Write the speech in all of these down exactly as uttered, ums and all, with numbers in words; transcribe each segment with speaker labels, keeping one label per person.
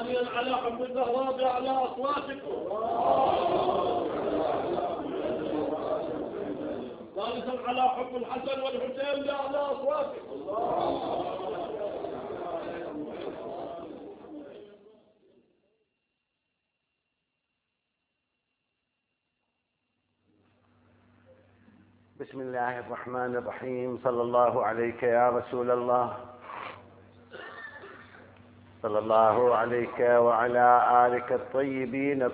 Speaker 1: ثانيا على حب الزهراء بأعلى أصواتكم. ثالثا على حب الحسن والحسين بأعلى أصواتكم.
Speaker 2: بسم الله الرحمن الرحيم. صلى الله عليك يا رسول الله، صلى الله عليك وعلى آلك الطيبين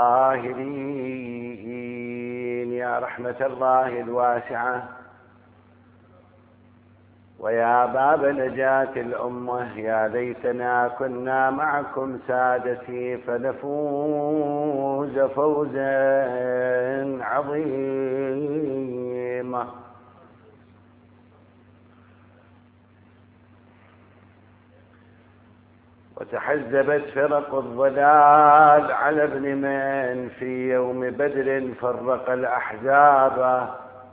Speaker 2: الطاهرين يا رحمة الله الواسعة ويا باب نجاة الأمة. يا ليتنا كنا معكم سادتي فنفوز فوزا عظيما. وتحزبت فرق الضلال على ابن من في يوم بدر فرق الأحزاب،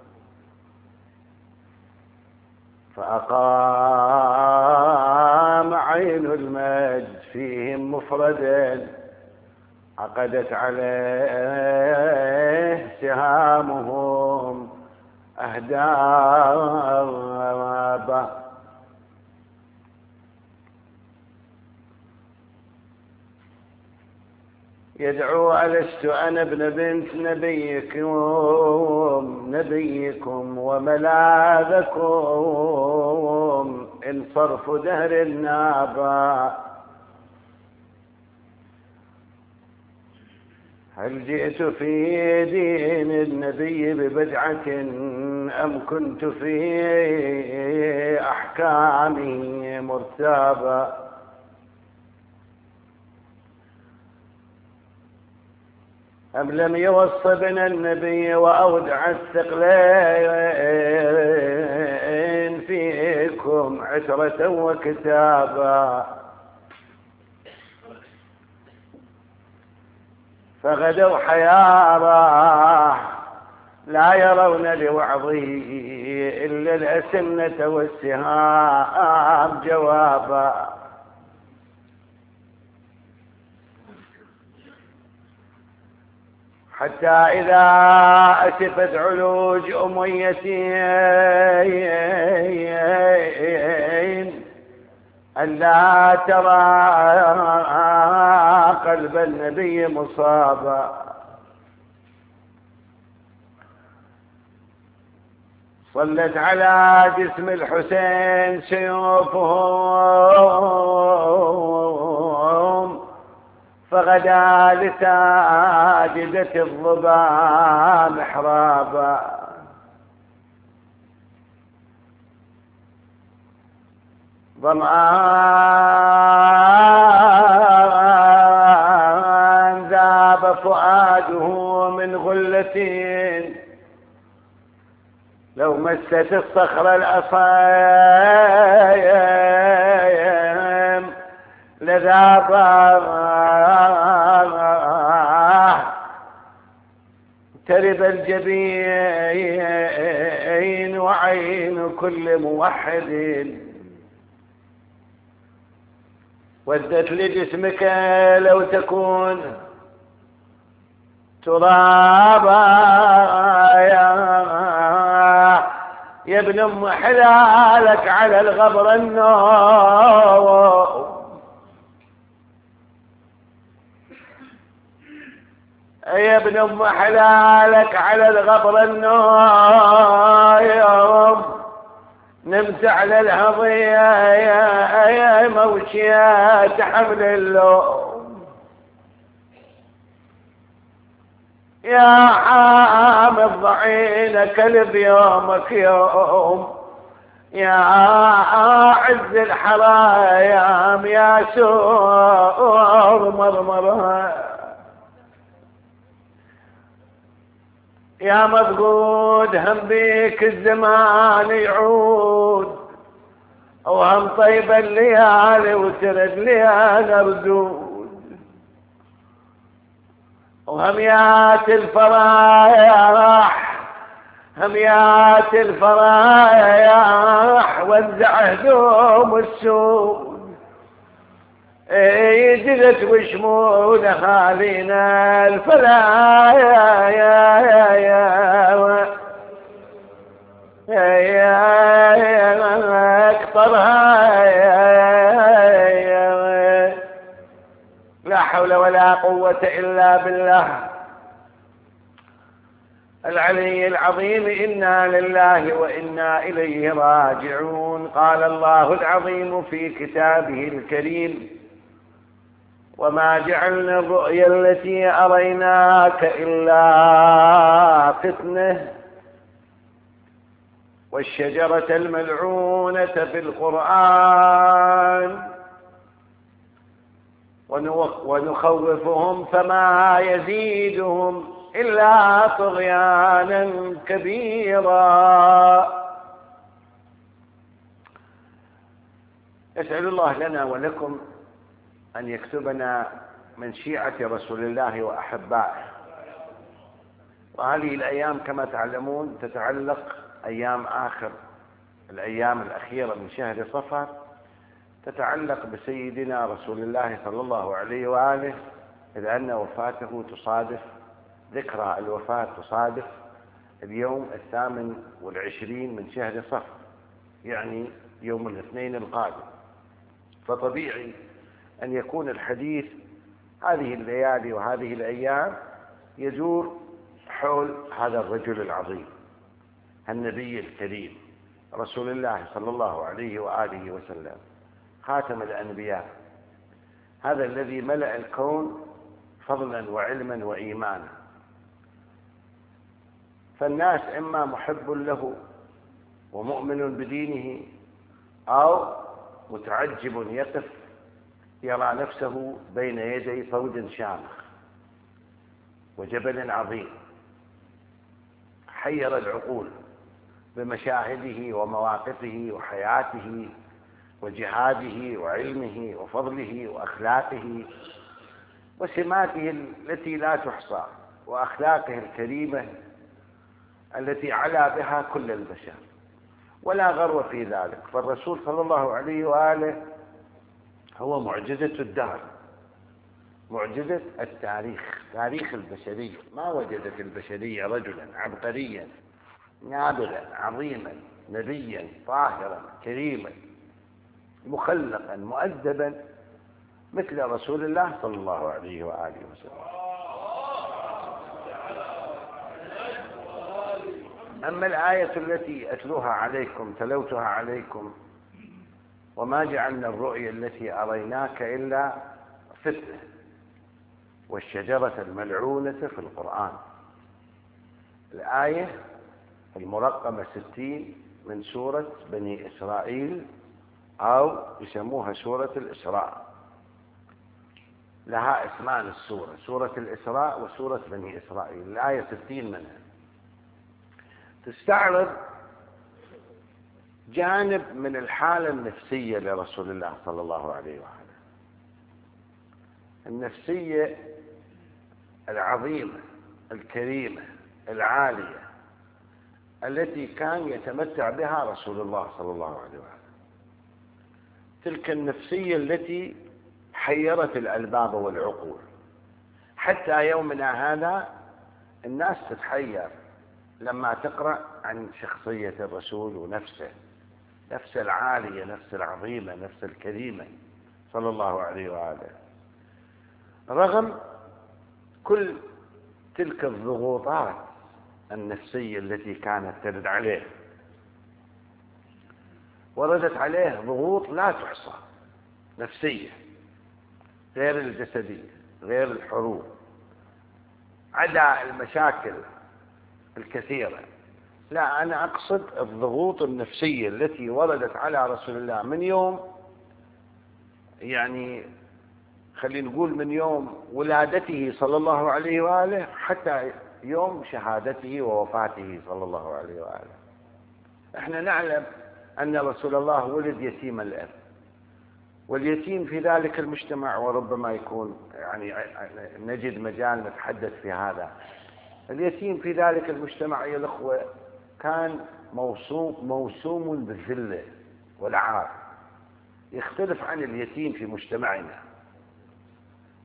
Speaker 2: فأقام عين المجد فيهم مفردا، عقدت عليه سهامهم أهدابا. يدعو ألست أنا ابن بنت نبيكم نبيكم وملاذكم إن صرف دهر النابا. هل جئت في دين النبي ببدعة أم كنت في أحكامه مرتابا؟ أم لم يوصبنا النبي وأودع الثقلين فيكم عترة وكتابا؟ فغدوا حيارى لا يرون لوعظه إلا الأسنة والسهام جوابا. حتى إذا أسفت علوج أميتين ألا ترى قلب النبي مصابا. صلت على جسم الحسين سيوفهم، فغدا لساجدة الظبا محرابا. ظمآن ذاب فؤاده من غلة، لو مست الصخر الأصايم لذاب ترب الجبين وعين كل موحد. ودت لجسمك لو تكون ترابا يا يا ابن ام حلالك على الغبر النوم. يا ابن ام حلالك على الغبر النوم. نمت على الهضية يا موشيات حمل اللوم. يا حامض ضعينك بيومك يوم، يا عز الحرايم يا سور مرمرها. يا مفقود هم بيك الزمان يعود، وهم طيب الليالي وترد ليالي ردود، وهميات الفرايح هميات الفرايح وزع هدوم السود. جدت وشمولها لنا الفلا يا يا يا يا يا يا اكطرها يا لا حول ولا قوة إلا بالله العلي العظيم. إنا لله وإنا إليه راجعون. قال الله العظيم في كتابه الكريم: وما جعلنا الرؤيا التي أريناك إلا فتنة والشجرة الملعونة في القرآن ونخوفهم فما يزيدهم إلا طغيانا كبيرا. أسأل الله لنا ولكم أن يكتبنا من شيعة رسول الله وأحبائه. وهذه الأيام كما تعلمون تتعلق أيام آخر الأيام الأخيرة من شهر صفر تتعلق بسيدنا رسول الله صلى الله عليه وآله، إذ أن وفاته تصادف ذكرى الوفاة تصادف اليوم الثامن والعشرين من شهر صفر، يعني يوم الاثنين القادم. فطبيعي أن يكون الحديث هذه الليالي وهذه الأيام يدور حول هذا الرجل العظيم النبي الكريم رسول الله صلى الله عليه وآله وسلم، خاتم الأنبياء، هذا الذي ملأ الكون فضلا وعلما وإيمانا. فالناس إما محب له ومؤمن بدينه أو متعجب يقف يرى نفسه بين يدي فوج شامخ وجبل عظيم حير العقول بمشاهده ومواقفه وحياته وجهاده وعلمه وفضله وأخلاقه وسماته التي لا تحصى وأخلاقه الكريمة التي علا بها كل البشر، ولا غرو في ذلك. فالرسول صلى الله عليه وآله هو معجزة الدهر، معجزة التاريخ، تاريخ البشرية. ما وجدت البشرية رجلا عبقريا نابغا عظيما نبيا طاهرا كريما مخلقا مؤدبا مثل رسول الله صلى الله عليه وآله وسلم. أما الآية التي أتلوها عليكم تلوتها عليكم: وما جعلنا الرؤيا التي أريناك إلا فتنة والشجرة الملعونة في القرآن، الآية المرقمة ستين من سورة بني إسرائيل أو يسموها سورة الإسراء. لها اسمان السورة، سورة الإسراء وسورة بني إسرائيل، الآية ستين منها تستعرض جانب من الحالة النفسية لرسول الله صلى الله عليه وآله، النفسية العظيمة الكريمة العالية التي كان يتمتع بها رسول الله صلى الله عليه وآله، تلك النفسية التي حيرت الألباب والعقول. حتى يومنا هذا الناس تتحير لما تقرأ عن شخصية الرسول ونفسه، نفس العالية، نفس العظيمة، نفس الكريمة صلى الله عليه وآله، رغم كل تلك الضغوطات النفسية التي كانت ترد عليه. وردت عليه ضغوط لا تحصى نفسية، غير الجسدية، غير الحروب، عدا المشاكل الكثيرة. لا، أنا أقصد الضغوط النفسية التي وردت على رسول الله من يوم، يعني خلينا نقول من يوم ولادته صلى الله عليه وآله حتى يوم شهادته ووفاته صلى الله عليه وآله. احنا نعلم أن رسول الله ولد يتيم الأب، واليتيم في ذلك المجتمع، وربما يكون يعني نجد مجال نتحدث في هذا، اليتيم في ذلك المجتمع يا الأخوة كان موصوم موسوم بالذلة والعار، يختلف عن اليتيم في مجتمعنا.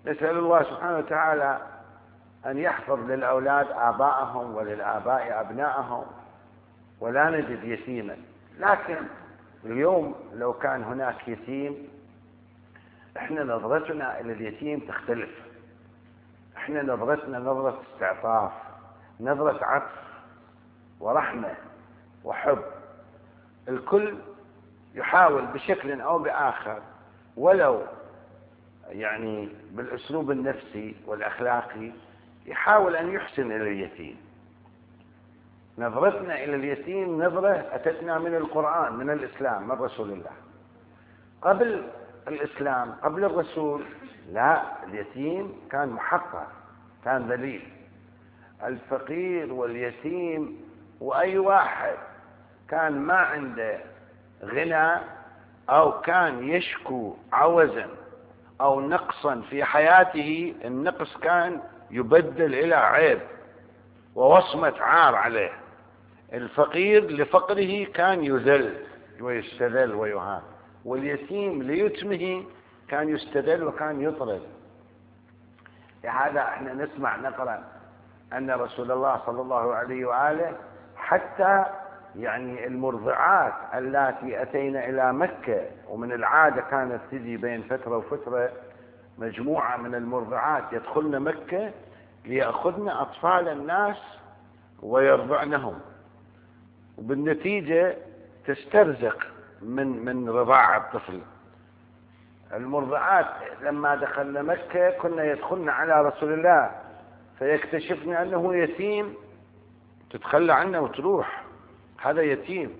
Speaker 2: نسأل الله سبحانه وتعالى أن يحفظ للأولاد آباءهم وللآباء أبنائهم، ولا نجد يتيما. لكن اليوم لو كان هناك يتيم، احنا نظرتنا إلى اليتيم تختلف. احنا نظرتنا نظرة استعطاف، نظرة عطف ورحمة وحب. الكل يحاول بشكل أو بآخر، ولو يعني بالأسلوب النفسي والأخلاقي، يحاول أن يحسن إلى اليتيم. نظرتنا إلى اليتيم نظرة أتتنا من القرآن، من الإسلام، من رسول الله. قبل الإسلام، قبل الرسول، لا، اليتيم كان محقر، كان ذليل. الفقير واليتيم وأي واحد كان ما عنده غنى أو كان يشكو عوزا أو نقصا في حياته، النقص كان يبدل إلى عيب ووصمة عار عليه. الفقير لفقره كان يذل ويستذل ويهان، واليتيم ليتمه كان يستذل وكان يطرد. لهذا احنا نسمع نقرأ أن رسول الله صلى الله عليه وآله حتى يعني المرضعات اللاتي أتينا إلى مكة، ومن العادة كانت تجي بين فترة وفترة مجموعة من المرضعات يدخلن مكة ليأخذن أطفال الناس ويرضعنهم، وبالنتيجة تسترزق من من رضاع الطفل. المرضعات لما دخلن مكة كنا يدخلن على رسول الله فيكتشفن أنه يتيم، تتخلى عنه وتروح، هذا يتيم.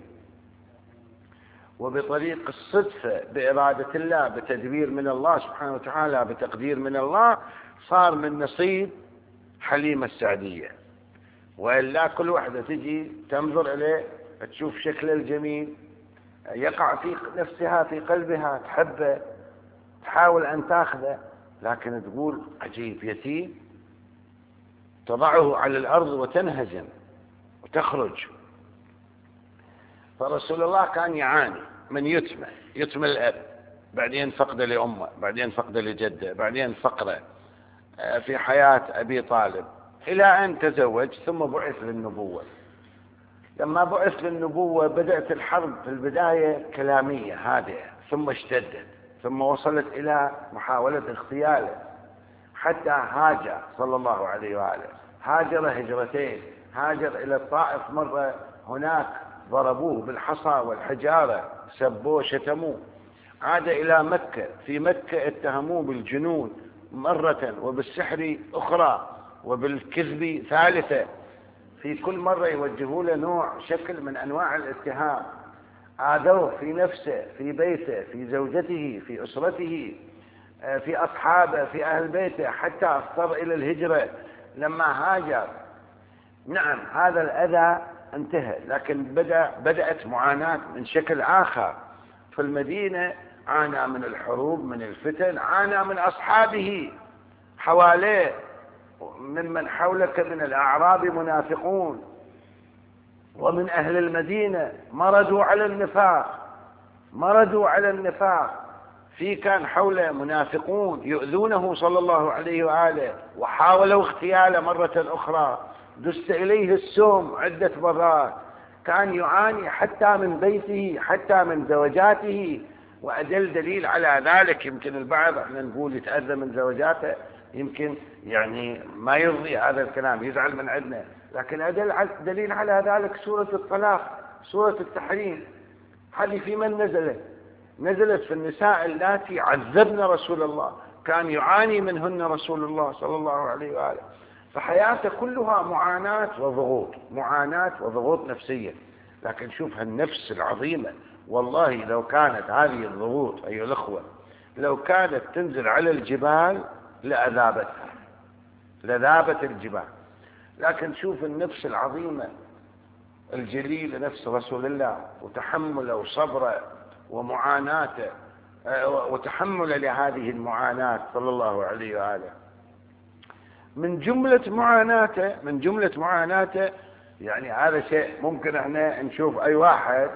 Speaker 2: وبطريق الصدفة بإرادة الله، بتدبير من الله سبحانه وتعالى، بتقدير من الله، صار من نصيب حليمة السعدية. وإلا كل واحدة تجي تنظر إليه، تشوف شكله الجميل، يقع في نفسها في قلبها، تحبه، تحاول أن تأخذه، لكن تقول عجيب، يتيم، تضعه على الأرض وتنهزم وتخرج. فرسول الله كان يعاني من يتمه، يتم الأب، بعدين فقده لأمه، بعدين فقده لجده، بعدين فقره في حياة أبي طالب، إلى أن تزوج ثم بعث للنبوة. لما بعث للنبوة بدأت الحرب في البداية كلامية هادئة، ثم اشتدت، ثم وصلت إلى محاولة اغتياله، حتى هاجر صلى الله عليه وآله، هاجر هجرتين، هاجر إلى الطائف مرة، هناك ضربوه بالحصى والحجارة، سبوه شتموه. عاد إلى مكة، في مكة اتهموه بالجنون مرة، وبالسحر أخرى، وبالكذب ثالثة. في كل مرة يوجهوا له نوع شكل من أنواع الاتهام. آذوه في نفسه، في بيته، في زوجته، في أسرته، في أصحابه، في أهل بيته، حتى اضطر إلى الهجرة لما هاجر. نعم، هذا الأذى انتهى، لكن بدأ بدأت معاناة من شكل آخر. في المدينة عانى من الحروب، من الفتن، عانى من أصحابه حواليه، ممن حولك من الأعراب منافقون، ومن أهل المدينة مرضوا على النفاق، مرضوا على النفاق. في كان حوله منافقون يؤذونه صلى الله عليه وآله، وحاولوا اغتياله مرة أخرى، دست إليه السم عدة مرات. كان يعاني حتى من بيته، حتى من زوجاته. وأدل دليل على ذلك، يمكن البعض احنا نقول يتأذى من زوجاته، يمكن يعني ما يرضي هذا الكلام، يزعل من عندنا، لكن أدل دليل على ذلك سورة الطلاق، سورة التحريم. هذه في من نزلت؟ نزلت في النساء اللاتي عذبن رسول الله، كان يعاني منهن رسول الله صلى الله عليه وآله. فحياته كلها معاناة وضغوط، معاناة وضغوط نفسية. لكن شوف هالنفس العظيمة، والله لو كانت هذه الضغوط أيها الأخوة لو كانت تنزل على الجبال لأذابتها، لذابت الجبال. لكن شوف النفس العظيمة الجليلة، نفس رسول الله، وتحمله وصبره ومعاناته وتحمله لهذه المعاناة صلى الله عليه وآله. من جملة معاناته من جملة معاناته يعني هذا شيء ممكن احنا نشوف أي واحد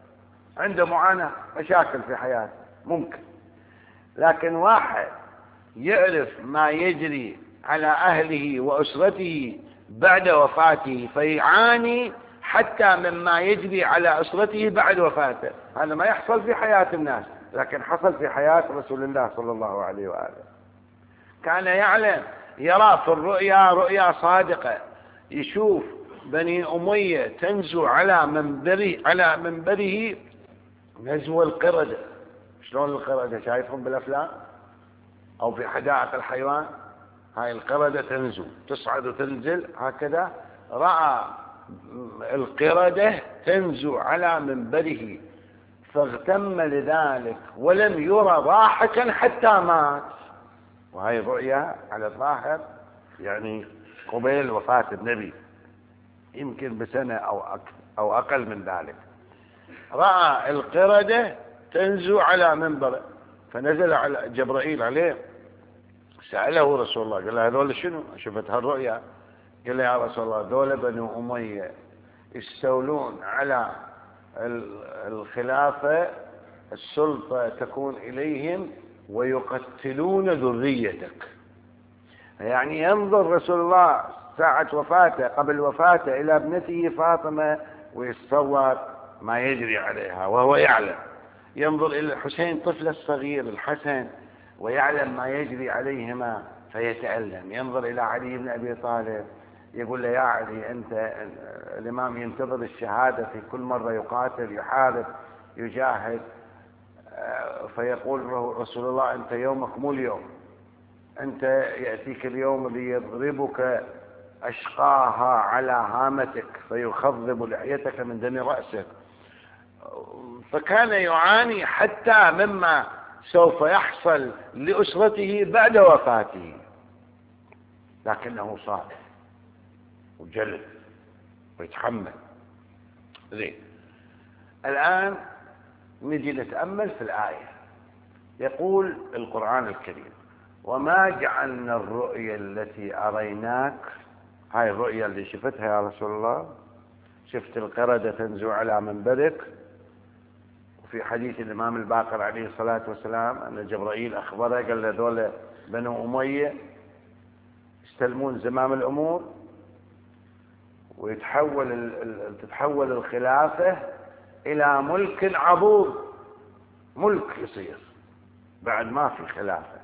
Speaker 2: عنده معاناة، مشاكل في حياته ممكن، لكن واحد يعرف ما يجري على أهله وأسرته بعد وفاته، فيعاني حتى مما يجري على أسرته بعد وفاته. هذا ما يحصل في حياة الناس، لكن حصل في حياة رسول الله صلى الله عليه وآله. كان يعلم، يرى في الرؤيا رؤيا صادقة، يشوف بني أمية تنزو على منبره على منبره نزو القردة. شلون القردة؟ شايفهم بالأفلام أو في حدائق الحيوان، هاي القردة تنزو تصعد وتنزل هكذا. رأى القردة تنزو على منبره فاغتم لذلك ولم يرى ضاحكا حتى مات. وهي الرؤيا على الظاهر يعني قبيل وفاة النبي، يمكن بسنة أو أو أقل من ذلك. رأى القردة تنزو على منبره، فنزل على جبرائيل عليه، سأله رسول الله، قال له هذول شنو؟ شفت هالرؤيا؟ قال له يا رسول الله ذول بنو أمية يستولون على الخلافة، السلطة تكون إليهم ويقتلون ذريتك. يعني ينظر رسول الله ساعة وفاته قبل وفاته إلى ابنته فاطمة ويتصور ما يجري عليها، وهو يعلم. ينظر إلى الحسين طفل الصغير الحسن ويعلم ما يجري عليهما فيتألم. ينظر إلى علي بن أبي طالب يقول له يا علي أنت الإمام ينتظر الشهادة في كل مرة يقاتل يحارب يجاهد، فيقول رسول الله أنت يومك مو اليوم، أنت يأتيك اليوم ليضربك أشقاها على هامتك فيخضب لحيتك من دم رأسك. فكان يعاني حتى مما سوف يحصل لأسرته بعد وفاته، لكنه صابر وجلد ويتحمل. زين، الآن نجي نتأمل في الآية. يقول القرآن الكريم وما جعلنا الرؤيا التي أريناك. هاي الرؤيا اللي شفتها يا رسول الله، شفت القردة تنزو على منبرك، وفي حديث الإمام الباقر عليه الصلاة والسلام أن جبرائيل أخبره قال له دول بنو أمية يستلمون زمام الأمور ويتحول تتحول الخلافة إلى ملك عضوض، ملك يصير بعد ما في خلافة.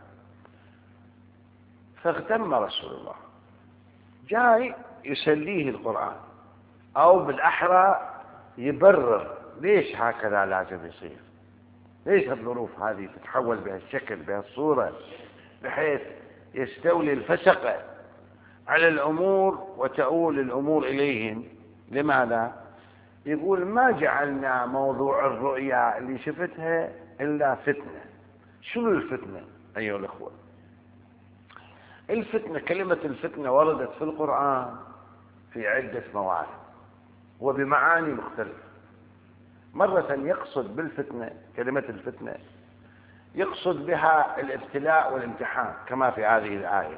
Speaker 2: فاغتم رسول الله، جاي يسليه القرآن، أو بالأحرى يبرر ليش هكذا لازم يصير، ليش الظروف هذه تتحول بهالشكل بهالصورة بحيث يستولي الفسقة على الأمور وتؤول الأمور إليهم. لماذا؟ يقول ما جعلنا موضوع الرؤيا اللي شفتها إلا فتنة. شنو الفتنة أيها الأخوة؟ الفتنة، كلمة الفتنة وردت في القرآن في عدة موارد وبمعاني مختلفة. مرة يقصد بالفتنة، كلمة الفتنة يقصد بها الابتلاء والامتحان كما في هذه الآية،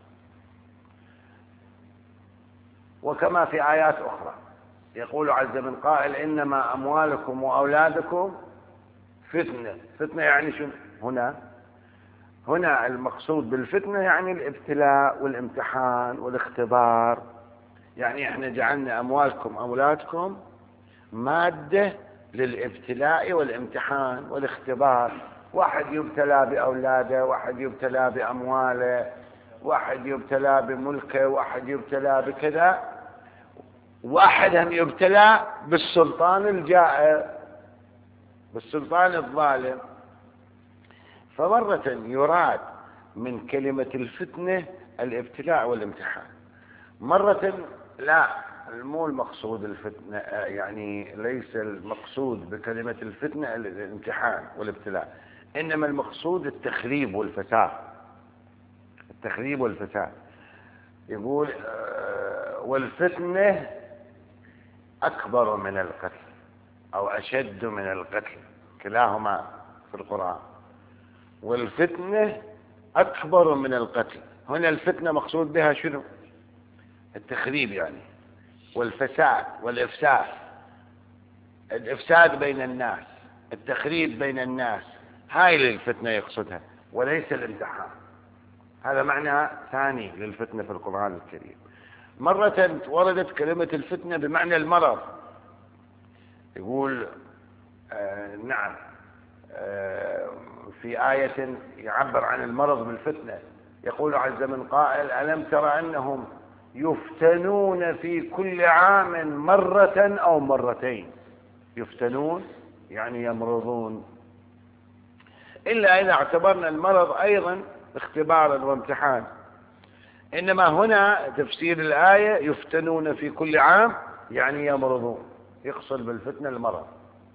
Speaker 2: وكما في آيات أخرى يقول عز من قائل إنما أموالكم وأولادكم فتنة. فتنة يعني شو هنا؟ هنا المقصود بالفتنة يعني الابتلاء والامتحان والاختبار. يعني احنا جعلنا أموالكم أولادكم مادة للابتلاء والامتحان والاختبار. واحد يبتلى بأولاده، واحد يبتلى بأمواله، واحد يبتلى بملكه، واحد يبتلى بكذا، واحد هم يبتلى بالسلطان الجائر، بالسلطان الظالم. فمرة يراد من كلمة الفتنة الابتلاء والامتحان، مرة لا، مو المقصود الفتنة، يعني ليس المقصود بكلمة الفتنة الامتحان والابتلاء، إنما المقصود التخريب والفساد. التخريب والفساد. يقول والفتنة أكبر من القتل أو أشد من القتل، كلاهما في القرآن. والفتنة أكبر من القتل. هنا الفتنة مقصود بها شنو؟ التخريب يعني، والفساد والإفساد، الإفساد بين الناس، التخريب بين الناس، هاي الفتنة يقصدها وليس الامتحان. هذا معنى ثاني للفتنة في القرآن الكريم. مرة وردت كلمة الفتنة بمعنى المرض، يقول آه نعم آه في آية يعبر عن المرض بالفتنة، يقول عز من قائل: ألم تر أنهم يفتنون في كل عام مرة أو مرتين. يفتنون يعني يمرضون، إلا إذا اعتبرنا المرض أيضا اختبارا وامتحان. إنما هنا تفسير الآية يفتنون في كل عام يعني يمرضون، يقصد بالفتنة المرض.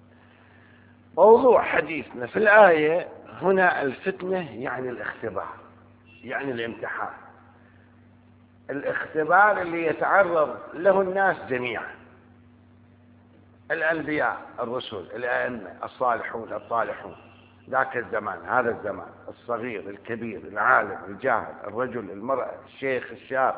Speaker 2: موضوع حديثنا في الآية هنا الفتنة يعني الاختبار، يعني الامتحان، الاختبار اللي يتعرض له الناس جميعا، الأنبياء، الرسل، الأئمة، الصالحون، الطالحون، ذاك الزمان، هذا الزمان، الصغير، الكبير، العالم، الجاهل، الرجل، المرأة، الشيخ، الشاب.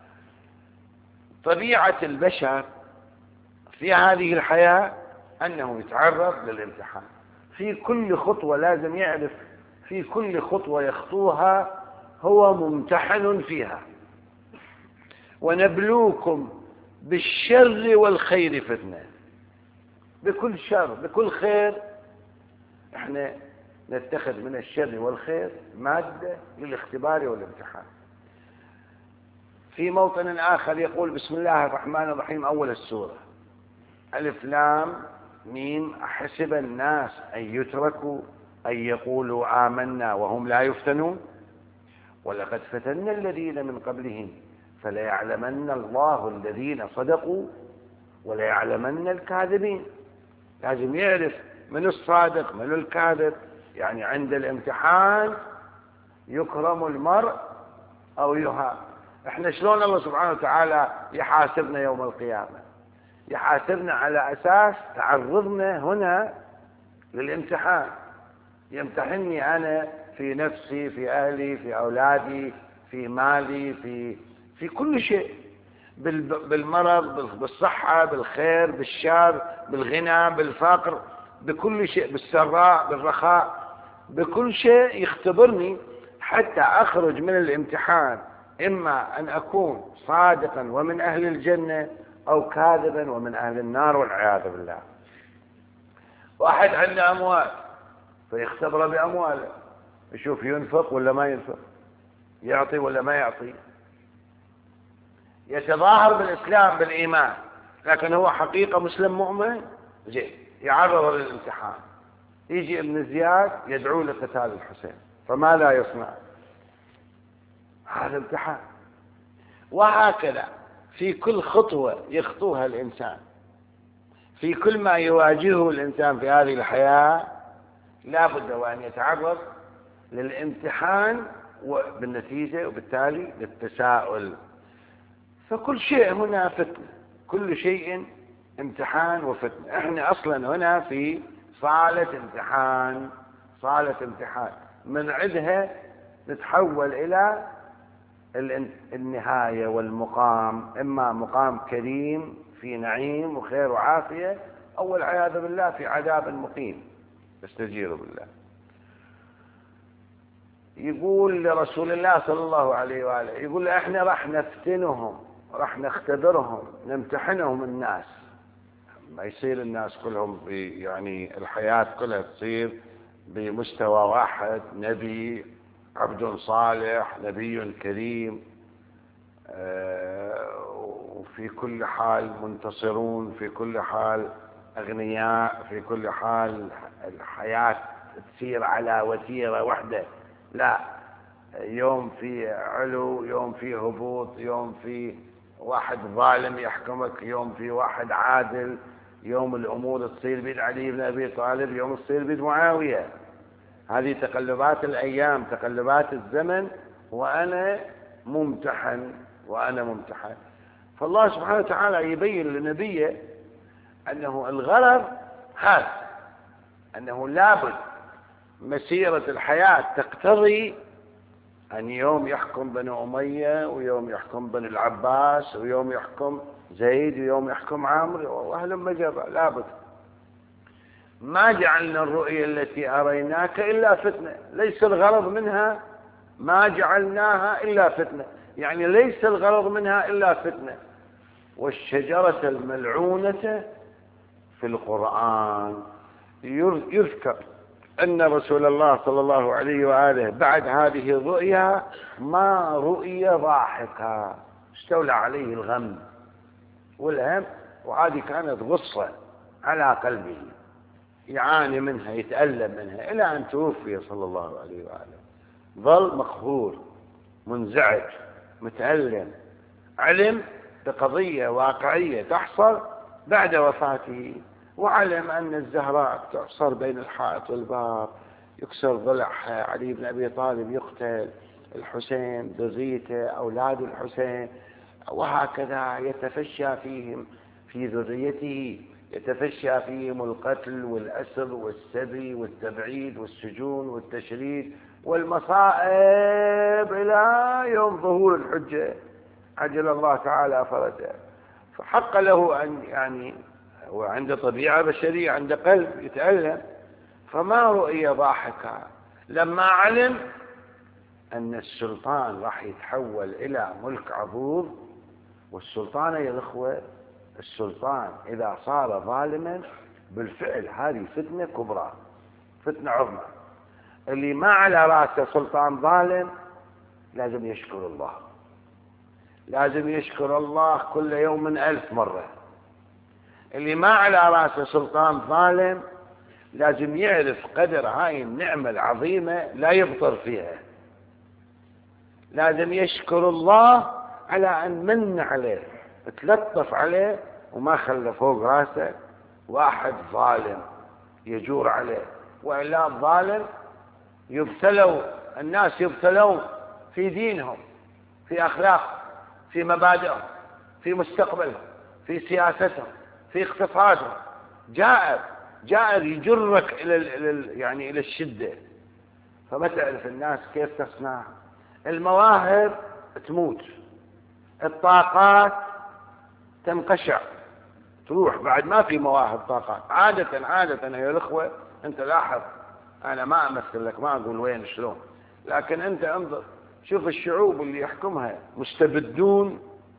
Speaker 2: طبيعة البشر في هذه الحياة أنه يتعرض للامتحان في كل خطوة. لازم يعرف في كل خطوة يخطوها هو ممتحن فيها. ونبلوكم بالشر والخير فتنة، بكل شر بكل خير احنا نتخذ من الشر والخير مادة للاختبار والامتحان. في موطن آخر يقول: بسم الله الرحمن الرحيم، أول السورة: ألف لام ميم أحسب الناس أن يتركوا أن يقولوا آمنا وهم لا يفتنون ولقد فتنا الذين من قبلهم فليعلمن الله الذين صدقوا وليعلمن الكاذبين. لازم يعرف من الصادق من الكاذب. يعني عند الامتحان يكرم المرء أو يهان. احنا شلون الله سبحانه وتعالى يحاسبنا يوم القيامة؟ يحاسبنا على أساس تعرضنا هنا للامتحان. يمتحني أنا في نفسي، في أهلي، في أولادي، في مالي، في في كل شيء، بالمرض، بالصحة، بالخير، بالشر، بالغنى، بالفقر، بكل شيء، بالسراء، بالرخاء، بكل شيء يختبرني حتى أخرج من الامتحان إما أن أكون صادقا ومن أهل الجنة أو كاذبا ومن أهل النار والعياذ بالله. واحد عنده أموال فيختبر بأمواله، يشوف ينفق ولا ما ينفق، يعطي ولا ما يعطي، يتظاهر بالإسلام بالإيمان لكن هو حقيقة مسلم مؤمن، زين، يعرض للامتحان. يجي ابن زياد يدعو لقتال الحسين فما لا يصنع؟ هذا امتحان. وهكذا في كل خطوة يخطوها الإنسان، في كل ما يواجهه الإنسان في هذه الحياة لا بد وأن يتعرض للامتحان وبالنتيجة وبالتالي للتساؤل. فكل شيء هنا فتنة، كل شيء امتحان وفتنة. احنا اصلا هنا في صالة امتحان، صالة امتحان من عدها نتحول الى النهاية والمقام، اما مقام كريم في نعيم وخير وعافية، او والعياذ بالله في عذاب مقيم. استجيروا بالله. يقول لرسول الله صلى الله عليه وآله، يقول احنا راح نفتنهم، راح نختبرهم، نمتحنهم الناس. ما يصير الناس كلهم يعني الحياة كلها تصير بمستوى واحد، نبي، عبد صالح، نبي كريم، وفي كل حال منتصرون، في كل حال أغنياء، في كل حال الحياة تسير على وتيرة واحدة. لا، يوم في علو، يوم في هبوط، يوم في واحد ظالم يحكمك، يوم في واحد عادل، يوم الأمور تصير بيد علي بن أبي طالب، يوم تصير بيد معاوية. هذه تقلبات الأيام، تقلبات الزمن، وأنا ممتحن وأنا ممتحن. فالله سبحانه وتعالى يبين لنبيه أنه الغرض هذا، أنه لابد مسيرة الحياة تقتضي أن يوم يحكم بني أمية، ويوم يحكم بني العباس، ويوم يحكم زيد، ويوم يحكم عمرو، وأهل مجرى. لابد. ما جعلنا الرؤيا التي أريناك إلا فتنة، ليس الغرض منها ما جعلناها إلا فتنة، يعني ليس الغرض منها إلا فتنة. والشجرة الملعونة في القرآن يذكر أن رسول الله صلى الله عليه وآله بعد هذه الرؤيا ما رؤي ضاحكا، استولى عليه الغم والهم، وهذه كانت غصة على قلبه يعاني منها يتألم منها إلى أن توفي صلى الله عليه وآله. ظل مقهور منزعج متألم، علم بقضية واقعية تحصل بعد وفاته، وعلم أن الزهراء تعصر بين الحائط والباب، يكسر ضلعها، علي بن أبي طالب يقتل، الحسين ذريته أولاد الحسين، وهكذا يتفشى فيهم في ذريته يتفشى فيهم القتل والأسر والسبي والتبعيد والسجون والتشريد والمصائب إلى يوم ظهور الحجة عجل الله تعالى فرجه. فحق له أن يعني وعنده طبيعة بشرية، عنده قلب يتألم، فما رؤي ضاحكا لما علم أن السلطان راح يتحول إلى ملك عضوض. والسلطان يا الأخوة، السلطان إذا صار ظالما بالفعل هذه فتنة كبرى، فتنة عظمى. اللي ما على رأسه سلطان ظالم لازم يشكر الله، لازم يشكر الله كل يوم من ألف مرة. اللي ما على رأسه سلطان ظالم لازم يعرف قدر هاي النعمة العظيمة لا يبطر فيها، لازم يشكر الله على أن من عليه تلطف عليه وما خلى فوق راسه واحد ظالم يجور عليه. وإلا الظالم يبتلوا، الناس يبتلون في دينهم، في أخلاقهم، في مبادئهم، في مستقبلهم، في سياستهم، في اقتصادهم. جائر جائر يجرك إلى يعني إلى الشدة. فما تعرف الناس كيف تصنع. المواهب تموت، الطاقات تنقشع تروح، بعد ما في مواهب طاقات. عادة عادة يا الأخوة أنت لاحظ، أنا ما أمثل لك، ما أقول وين شلون، لكن أنت انظر شوف الشعوب اللي يحكمها مستبدون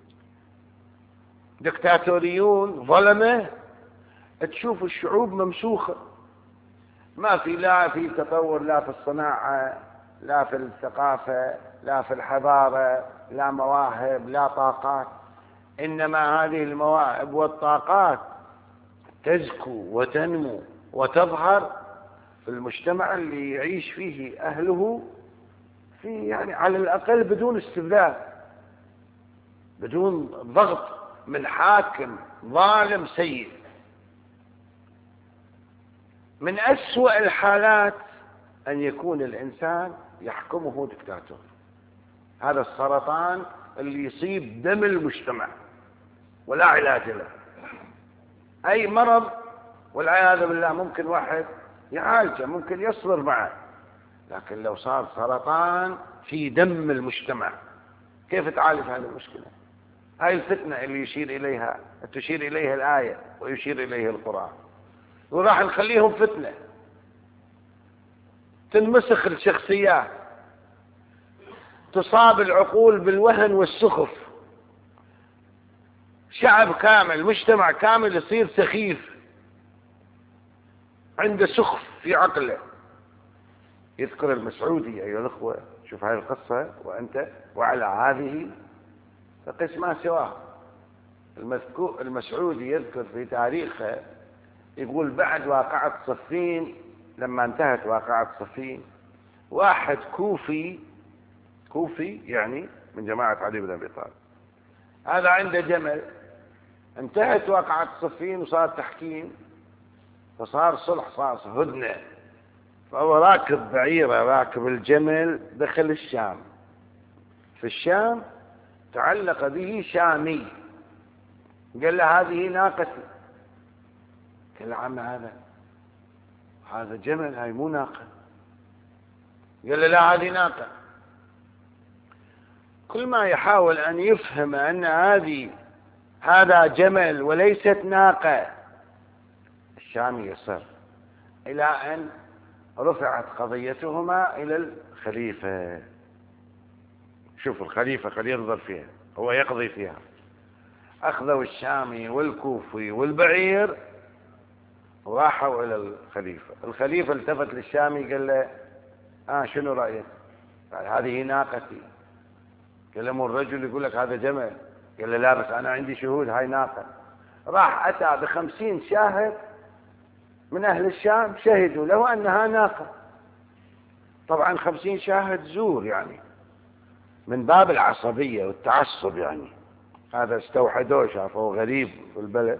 Speaker 2: دكتاتوريون ظلمة، تشوف الشعوب ممسوخة، ما في لا في تطور، لا في الصناعة، لا في الثقافة، لا في الحضارة، لا مواهب، لا طاقات. إنما هذه المواهب والطاقات تزكو وتنمو وتظهر في المجتمع اللي يعيش فيه أهله في يعني على الأقل بدون استبداد، بدون ضغط من حاكم ظالم سيء. من أسوأ الحالات أن يكون الإنسان يحكمه دكتاتور. هذا السرطان اللي يصيب دم المجتمع ولا علاج له. أي مرض والعياذ بالله ممكن واحد يعالجه، ممكن يصبر معه، لكن لو صار سرطان في دم المجتمع كيف تعالج هذه المشكلة؟ هاي الفتنة اللي يشير إليها تشير إليها الآية ويشير إليها القرآن. وراح نخليهم فتنة، تنمسخ الشخصيات، تصاب العقول بالوهن والسخف، شعب كامل مجتمع كامل يصير سخيف عنده سخف في عقله. يذكر المسعودي أيها الأخوة، شوف هاي القصة وأنت وعلى هذه فقس ما سواه. المسعودي يذكر في تاريخه يقول بعد واقعة صفين، لما انتهت واقعة صفين، واحد كوفي كوفي يعني من جماعة علي بن أبي طالب، هذا عنده جمل، انتهت واقعة صفين وصار تحكيم، فصار صلح، صار هدنة، فهو راكب بعيرة، راكب الجمل، دخل الشام. في الشام تعلق به شامي، قال له هذه ناقتي. قال له عم هذا هذا جمل، هاي مو ناقة. قال له لا هذه ناقة. كل ما يحاول أن يفهم أن هذه هذا جمل وليست ناقة، الشامي يصر، إلى أن رفعت قضيتهما إلى الخليفة. شوف الخليفة خليه ينظر فيها، هو يقضي فيها. أخذوا الشامي والكوفي والبعير وراحوا إلى الخليفة. الخليفة التفت للشامي قال له آه شنو رأيك؟ قال هذه ناقتي. قال له مو الرجل يقول لك هذا جمل؟ قال له لا بس أنا عندي شهود هاي ناقة. راح أتى بخمسين شاهد من أهل الشام شهدوا له أنها ناقة. طبعا خمسين شاهد زور يعني من باب العصبية والتعصب، يعني هذا استوحدوه شافوه غريب في البلد.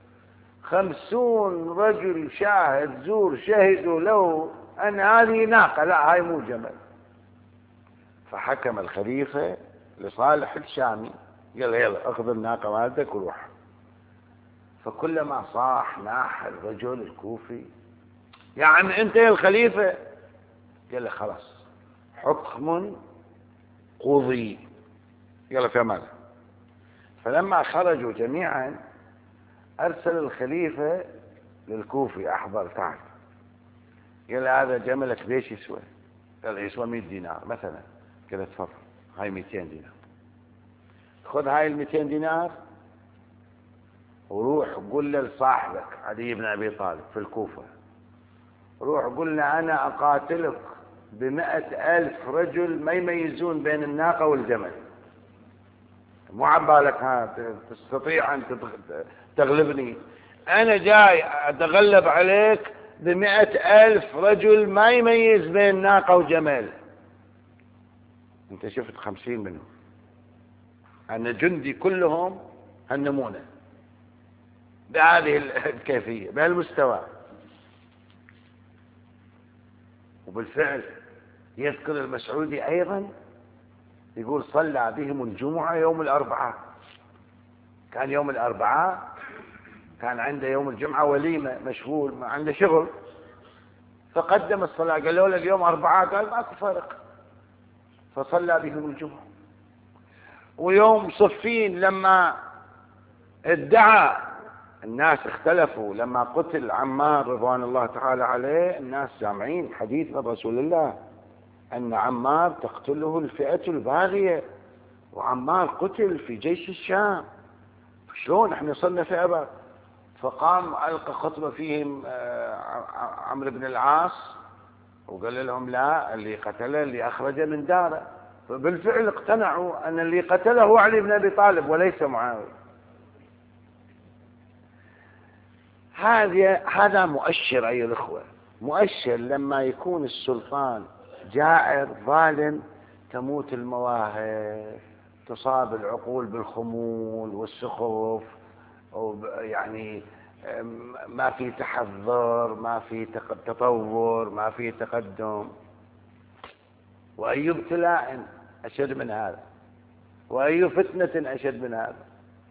Speaker 2: خمسون رجل شاهد زور شهدوا له أن هذه ناقة، لا هاي مو جمل. فحكم الخليفة لصالح الشامي قال يلا اخذ الناقة مالتك وروح. فكلما صاح ناح الرجل الكوفي يا عم انت يا الخليفة، قال له خلاص حكم قضي يلا في أمانة. فلما خرجوا جميعا أرسل الخليفة للكوفي أحضر تعال. قال هذا جملك بيش يسوى؟ قال يسوى مئة دينار مثلا. قال تفضل هاي مئتين دينار، خذ هاي المئتين دينار وروح قل لصاحبك علي بن أبي طالب في الكوفة، روح قل له أنا أقاتلك بمئة ألف رجل ما يميزون بين الناقة والجمل، مو عبالك ها تستطيع أن تغلبني، أنا جاي أتغلب عليك بمئة ألف رجل ما يميز بين ناقة وجمل. أنت شفت خمسين منهم، أن جندي كلهم هالنمونة بهذه الكيفية بهالمستوى. وبالفعل يذكر المسعودي أيضا يقول صلى بهم الجمعة يوم الأربعاء. كان يوم الأربعاء كان عنده يوم الجمعة وليمة مشغول ما عنده شغل، فقدم الصلاة. قال له اليوم أربعاء، قال ماكو فرق، فصلى بهم الجمعة. ويوم صفين لما ادعى الناس اختلفوا لما قتل عمار رضوان الله تعالى عليه، الناس سامعين حديث من رسول الله أن عمار تقتله الفئة الباغية، وعمار قتل في جيش الشام، شلون احنا صرنا فئة باغية؟ فقام ألقى خطبة فيهم عمرو بن العاص وقال لهم لا، اللي قتله اللي أخرجه من داره. فبالفعل اقتنعوا أن اللي قتله هو علي بن أبي طالب وليس معاوية. هذا هذا مؤشر أيها الأخوة، مؤشر لما يكون السلطان جائر ظالم تموت المواهب، تصاب العقول بالخمول والسخف، يعني ما في تحضر، ما في تطور، ما في تقدم. وأي ابتلاء أشد من هذا، وأي فتنة أشد من هذا.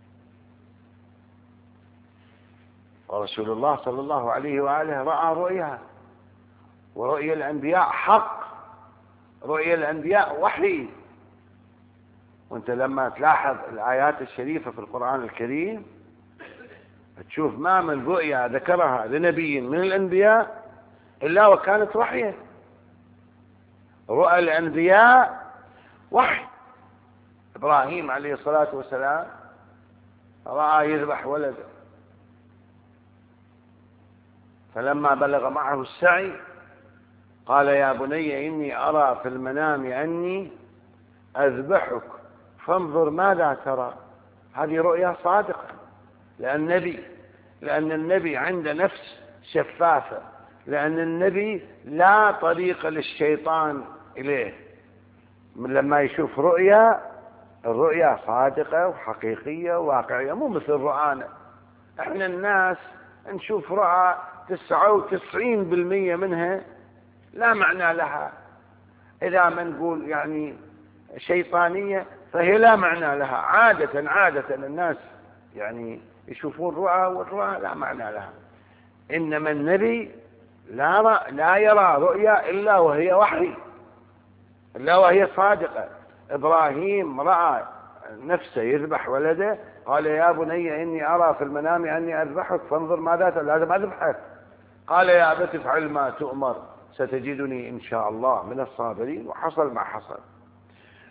Speaker 2: ورسول الله صلى الله عليه وآله رأى رؤيا، ورؤيا الأنبياء حق، رؤيا الأنبياء وحي. وانت لما تلاحظ الآيات الشريفة في القرآن الكريم تشوف ما من رؤيا ذكرها لنبي من الأنبياء إلا وكانت وحيا. رؤى الأنبياء وحي. إبراهيم عليه الصلاة والسلام رأى يذبح ولده، فلما بلغ معه السعي قال يا بني إني أرى في المنام أني أذبحك فانظر ماذا ترى. هذه رؤيا صادقة، لأن النبي لأن النبي عنده نفس شفافة، لأن النبي لا طريق للشيطان إليه. من لما يشوف رؤيا، الرؤيا صادقة وحقيقية وواقعية، مو مثل رؤانا. احنا الناس نشوف رؤى تسعة وتسعين بالمية منها لا معنى لها، إذا ما نقول يعني شيطانية فهي لا معنى لها. عادة عادة الناس يعني يشوفون رؤى والرؤى لا معنى لها. إنما النبي لا, رأ... لا يرى رؤيا إلا وهي وحي، إلا وهي صادقة. إبراهيم رأى نفسه يذبح ولده، قال يا بني إني أرى في المنام أني أذبحك فانظر ماذا ترى. لازم أذبحك. قال يا أبت افعل ما تؤمر ستجدني إن شاء الله من الصابرين. وحصل ما حصل.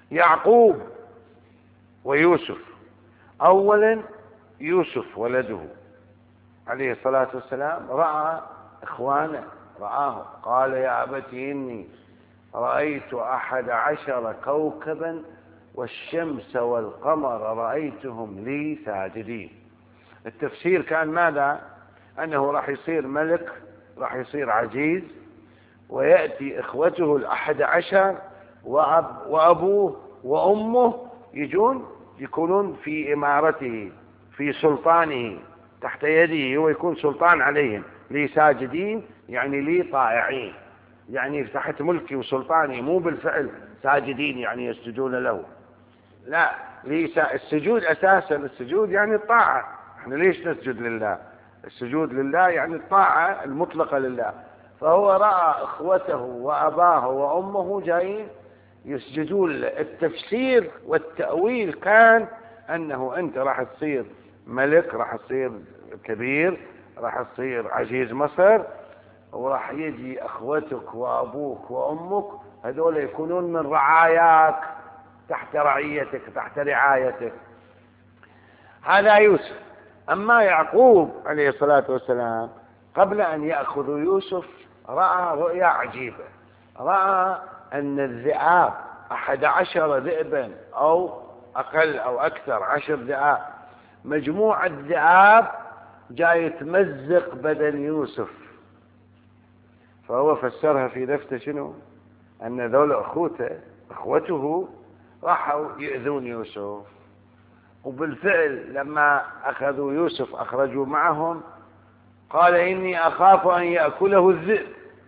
Speaker 2: يعقوب ويوسف. أولا يوسف ولده عليه الصلاة والسلام رأى إخوانه، رآه قال يا أبت إني رأيت أحد عشر كوكبا والشمس والقمر رأيتهم لي ساجدين. التفسير كان ماذا؟ أنه راح يصير ملك، راح يصير عزيز، ويأتي إخوته الأحد عشر وأب وأبوه وأمه يجون يكونون في إمارته، في سلطانه، تحت يده، هو يكون سلطان عليهم. لي ساجدين يعني لي طائعين، يعني تحت ملكي وسلطاني، مو بالفعل ساجدين يعني يسجدون له، لا. السجود أساسا، السجود يعني الطاعة. احنا ليش نسجد لله؟ السجود لله يعني الطاعة المطلقة لله. فهو رأى اخوته واباه وامه جايين يسجدون. التفسير والتأويل كان انه انت راح تصير ملك، راح تصير كبير، راح تصير عزيز مصر، وراح يجي اخوتك وابوك وامك هذول يكونون من رعاياك، تحت رعيتك، تحت رعايتك. هذا يوسف. أما يعقوب عليه الصلاة والسلام قبل أن يأخذ يوسف رأى رؤيا عجيبة. رأى أن الذئاب أحد عشر ذئبا أو أقل أو أكثر، عشر ذئاب، مجموعة ذئاب جاي تمزق بدن يوسف. فهو فسرها في نفسه شنو؟ أن ذول أخوته أخوته راحوا يؤذون يوسف. وبالفعل لما أخذوا يوسف أخرجوا معهم، قال إني أخاف أن يأكله الذئب.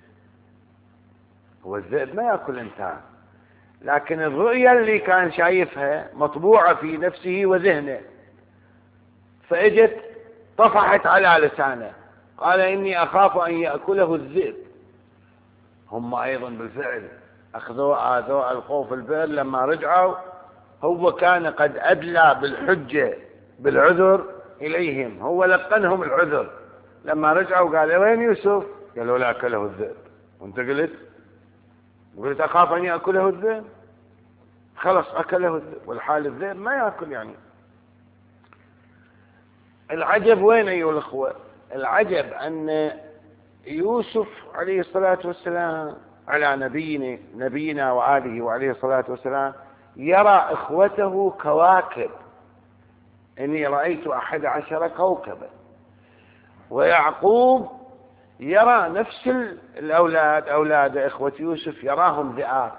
Speaker 2: هو الذئب ما يأكل إنسان، لكن الرؤيا اللي كان شايفها مطبوعة في نفسه وذهنه، فإجت طفحت على لسانه، قال إني أخاف أن يأكله الذئب. هم أيضا بالفعل أخذوا آذوا ألقوه في البئر. لما رجعوا هو كان قد أدلى بالحجة بالعذر إليهم، هو لقنهم العذر. لما رجعوا قال وين يوسف؟ قالوا لا أكله الذئب. وانت قلت قلت أخاف أن يأكله الذئب، خلص أكله الذئب. والحال الذئب ما يأكل يعني. العجب وين أيها الأخوة؟ العجب أن يوسف عليه الصلاة والسلام على نبينا نبينا وآله وعليه الصلاة والسلام يرى إخوته كواكب. إني رأيت أحد عشر كوكبا. ويعقوب يرى نفس الأولاد، أولاد إخوة يوسف، يراهم ذئاب.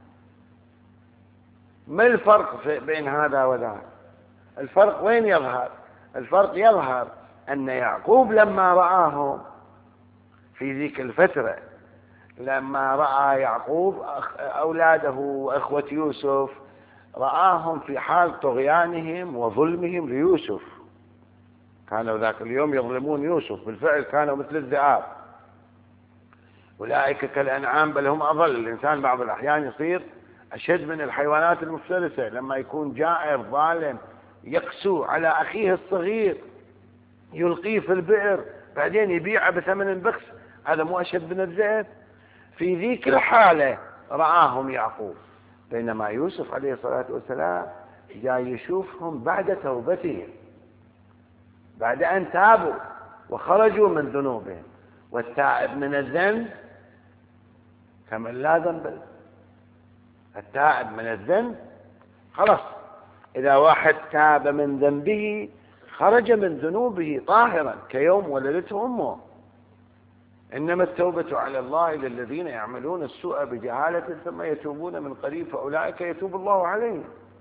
Speaker 2: ما الفرق بين هذا وذاك؟ الفرق وين يظهر؟ الفرق يظهر أن يعقوب لما رآهم في ذيك الفترة، لما رأى يعقوب أولاده وإخوة يوسف، رآهم في حال طغيانهم وظلمهم ليوسف. كانوا ذاك اليوم يظلمون يوسف، بالفعل كانوا مثل الذئاب. أولئك كالأنعام بل هم أضل. الإنسان بعض الأحيان يصير أشد من الحيوانات المفترسة لما يكون جائر ظالم، يقسو على أخيه الصغير، يلقيه في البئر، بعدين يبيعه بثمن بخس. هذا مو أشد من الذئب؟ في ذيك الحالة رآهم يعقوب. بينما يوسف عليه الصلاة والسلام جاي يشوفهم بعد توبتهم، بعد أن تابوا وخرجوا من ذنوبهم. والتائب من الذنب كمن لا ذنب له. التائب من الذنب خلاص، إذا واحد تاب من ذنبه خرج من ذنوبه طاهرا كيوم ولدته أمه. إنما التوبة على الله للذين يعملون السوء بجهالة ثم يتوبون من قريب فأولئك يتوب الله عليهم.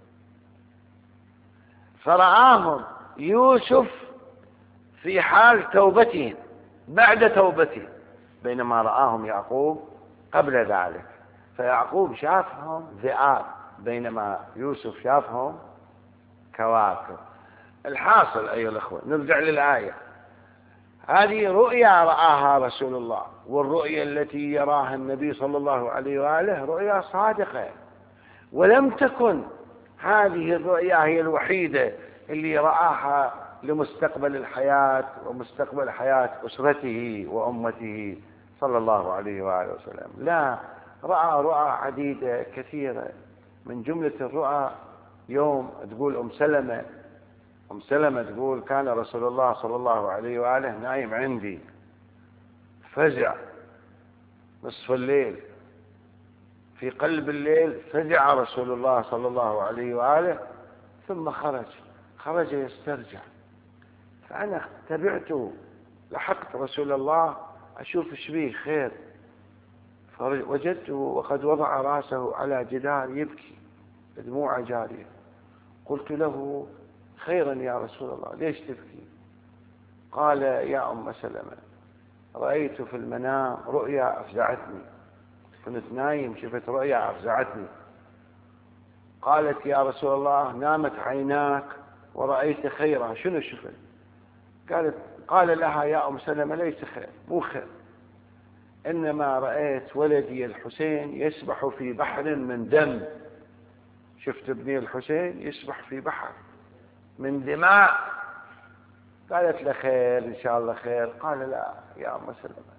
Speaker 2: فرآهم يوسف في حال توبتهم بعد توبته، بينما رآهم يعقوب قبل ذلك. فيعقوب شافهم ذئاب بينما يوسف شافهم كواكب. الحاصل أيها الأخوة، نرجع للآية. هذه رؤيا رآها رسول الله، والرؤيا التي يراها النبي صلى الله عليه وآله رؤيا صادقة. ولم تكن هذه الرؤيا هي الوحيدة اللي رآها لمستقبل الحياة ومستقبل حياة أسرته وأمته صلى الله عليه وآله وسلم. لا، رأى رؤى عديدة كثيرة من جملة الرؤى يوم تقول أم سلمة أم سلمة تقول كان رسول الله صلى الله عليه وآله نايم عندي، فزع نصف الليل، في قلب الليل فزع رسول الله صلى الله عليه وآله ثم خرج خرج يسترجع، فأنا تبعته لحقت رسول الله أشوف ايش بيه خير، فوجدته وقد وضع رأسه على جدار يبكي دموع جارية. قلت له خيرا يا رسول الله ليش تبكي؟ قال يا أم سلمة رأيت في المنام رؤيا أفزعتني، كنت نايم شفت رؤيا أفزعتني. قالت يا رسول الله نامت عيناك ورأيت خيرا، شنو شفت؟ قالت قال لها يا أم سلمة ليس خير، مو خير، إنما رأيت ولدي الحسين يسبح في بحر من دم، شفت ابني الحسين يسبح في بحر من دماء. قالت له خير إن شاء الله خير. قال لا يا أم سلمة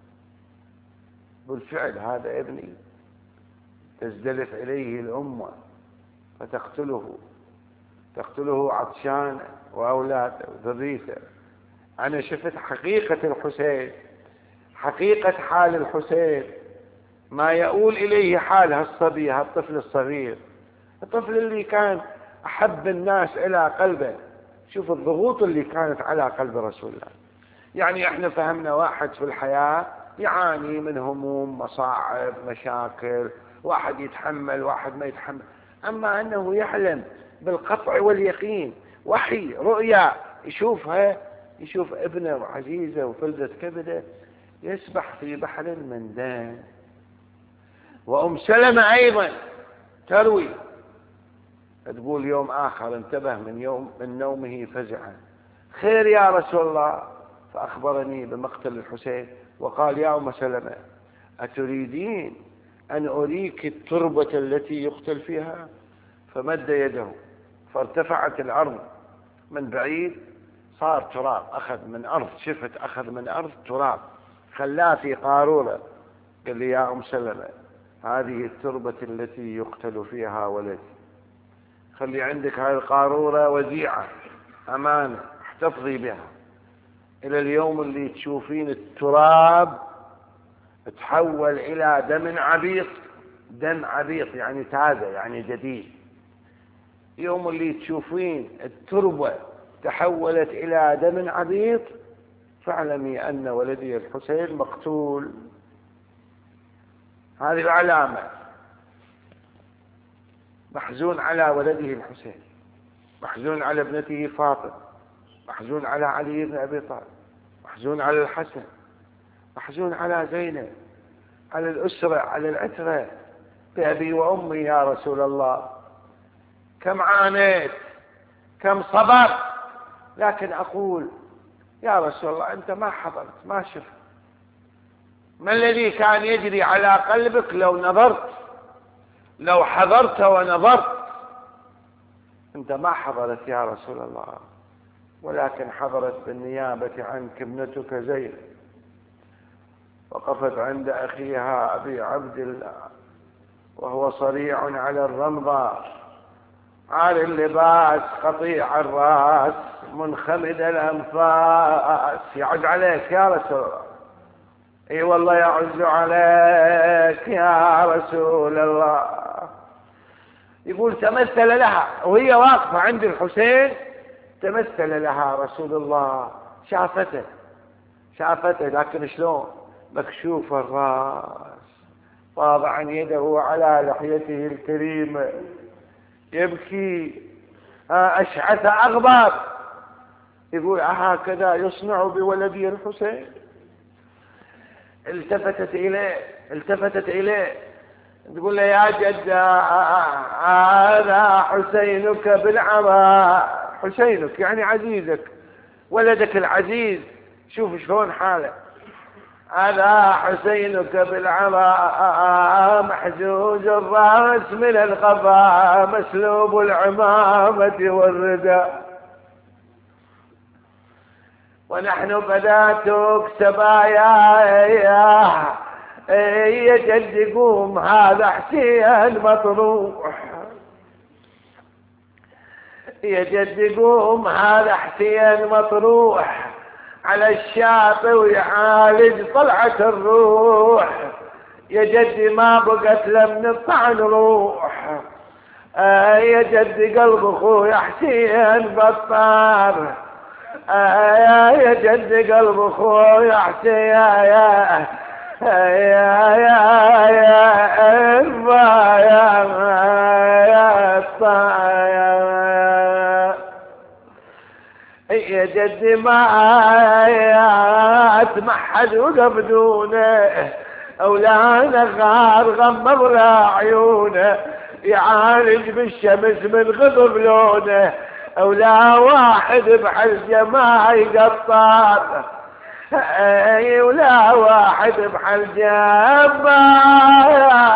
Speaker 2: بالفعل هذا ابني، تزدلف إليه الأمة فتقتله تقتله عطشان وأولاده وذريته. أنا شفت حقيقة الحسين، حقيقة حال الحسين، ما يؤول إليه حال هالصبي هالطفل الصغير، الطفل اللي كان أحب الناس إلى قلبه. شوف الضغوط اللي كانت على قلب رسول الله. يعني احنا فهمنا واحد في الحياة يعاني من هموم مصاعب مشاكل، واحد يتحمل واحد ما يتحمل، أما أنه يحلم بالقطع واليقين، وحي رؤيا يشوفها، يشوف ابنه وعزيزه وفلذة كبده يسبح في بحر من دم. وأم سلمة أيضا تروي تقول يوم آخر انتبه من يوم من نومه فزعا، خير يا رسول الله؟ فأخبرني بمقتل الحسين وقال يا أم سلمة أتريدين أن أريك التربة التي يقتل فيها؟ فمد يده فارتفعت الأرض من بعيد صار تراب، أخذ من أرض، شفت أخذ من أرض تراب خلاه في قارورة. قال لي يا أم سلمة هذه التربة التي يقتل فيها ولدي، خلي عندك هذه القارورة وديعة أمانة احتفظي بها إلى اليوم اللي تشوفين التراب تحول إلى دم عبيط، دم عبيط يعني تازة يعني جديد، يوم اللي تشوفين التربة تحولت إلى دم عبيط فاعلمي أن ولدي الحسين مقتول. هذه العلامة. محزون على ولده الحسين، محزون على ابنته فاطمة، محزون على علي بن أبي طالب، محزون على الحسن، محزون على زينب، على الأسرة، على العترة. بأبي وأمي يا رسول الله كم عانيت كم صبر، لكن أقول يا رسول الله أنت ما حضرت ما شفت، ما الذي كان يجري على قلبك لو نظرت، لو حضرت ونظرت؟ أنت ما حضرت يا رسول الله، ولكن حضرت بالنيابة عنك ابنتك زينب، وقفت عند أخيها أبي عبد الله وهو صريع على الرمضة، عالي اللباس قطيع الرأس منخمد الأنفاس. يعز عليك يا رسول الله، اي والله يعز عليك يا رسول الله. يقول تمثل لها وهي واقفة عند الحسين، تمثل لها رسول الله، شافته شافته لكن شلون؟ مكشوف الرأس واضعا يده على لحيته الكريمة يبكي أشعث أغبر. يقول هكذا يصنع بولدي الحسين؟ التفتت إليه التفتت إليه تقول له يا جد هذا حسينك بالعمى، حسينك يعني عزيزك ولدك العزيز، شوف شلون حاله، هذا حسينك بالعمى محجوج الرأس من القفا مسلوب العمامة والرداء، ونحن بناتك سبايا يا جد قوم هذا حسين مطروح. يا جدي قوم هذا حسين مطروح على الشاطئ ويعالج طلعة الروح. يا جدي ما بقت لم الطعن روح. آه يا جدي قلب اخويا حسين بطار. آه يا جدي قلب اخويا حسين يا يا يا يا يا يا جدي ما تمحد وقف دونه اولانا غار غمض عيونه يعالج بالشمس من غضب لونه اولا واحد بحلجه ما يقطر. اي ولا واحد بحلجه ما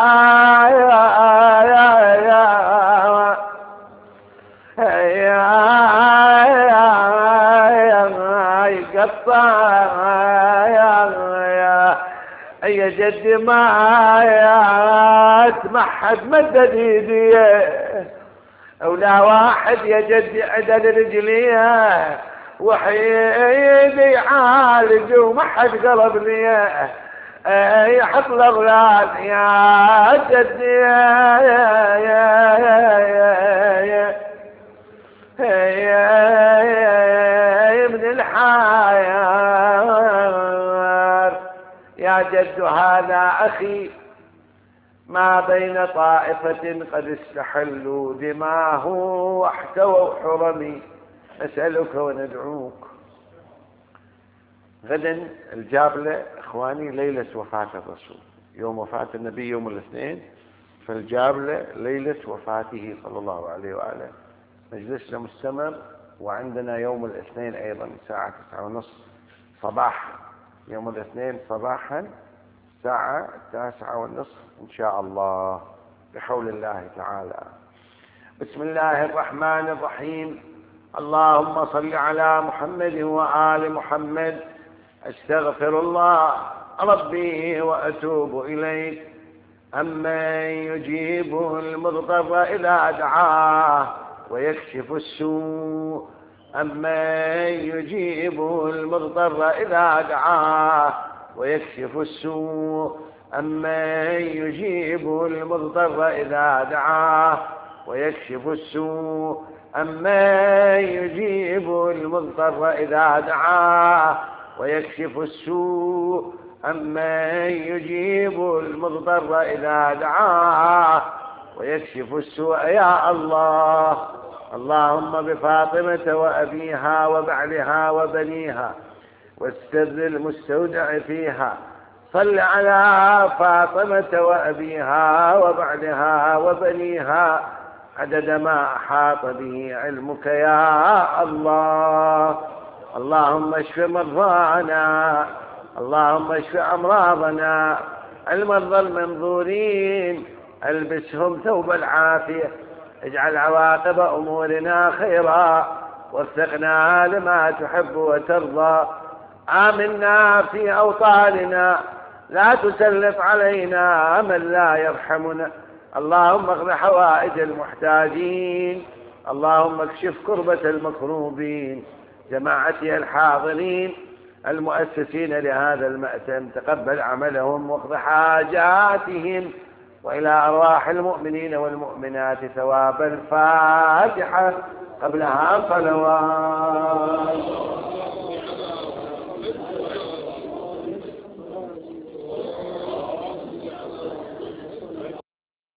Speaker 2: يا جدي ما تمحد مدد ايديه ولا واحد يا جدي عدل رجليه وحيدي يعالج ومحد قلب ليه يحط الاغلال يا جدي يا يا يا يا يا ابن الحيار. يا جد هذا أخي ما بين طائفة قد استحلوا دماه واحتووا حرمي نسألك وندعوك. غدا الجابلة إخواني ليلة وفاة الرسول، يوم وفاة النبي يوم الاثنين، فالجابلة ليلة وفاته صلى الله عليه وآله. مجلسنا مستمر، وعندنا يوم الاثنين أيضا الساعة تسعة ونصف صباحا، يوم الاثنين صباحا الساعة تسعة والنصف إن شاء الله بحول الله تعالى. بسم الله الرحمن الرحيم. اللهم صل على محمد وآل محمد. استغفر الله ربي وأتوب إليك. أمن يجيب المضطر إذا دعاه ويكشف السوء. أمن يجيب المضطر إذا دعاه ويكشف السوء. أمن يجيب المضطر إذا دعاه ويكشف السوء. أمن يجيب المضطر إذا دعاه ويكشف السوء. أمن يجيب المضطر إذا دعاه ويكشف السوء. يا الله، اللهم بفاطمة وأبيها وبعلها وبنيها والسر المستودع فيها، صل على فاطمة وأبيها وبعلها وبنيها عدد ما أحاط به علمك يا الله. اللهم اشف مرضانا، اللهم اشف أمراضنا، المرضى المنظورين البسهم ثوب العافية، اجعل عواقب أمورنا خيرا، وفقنا لما تحب وترضى. آمنا في أوطاننا، لا تسلط علينا من لا يرحمنا. اللهم اقض حوائج المحتاجين، اللهم اكشف كربة المكروبين. جماعتي الحاضرين المؤسسين لهذا المأتم، تقبل عملهم واقض حاجاتهم، وإلى أرواح المؤمنين والمؤمنات ثواب الفاتحة قبلها صلوات.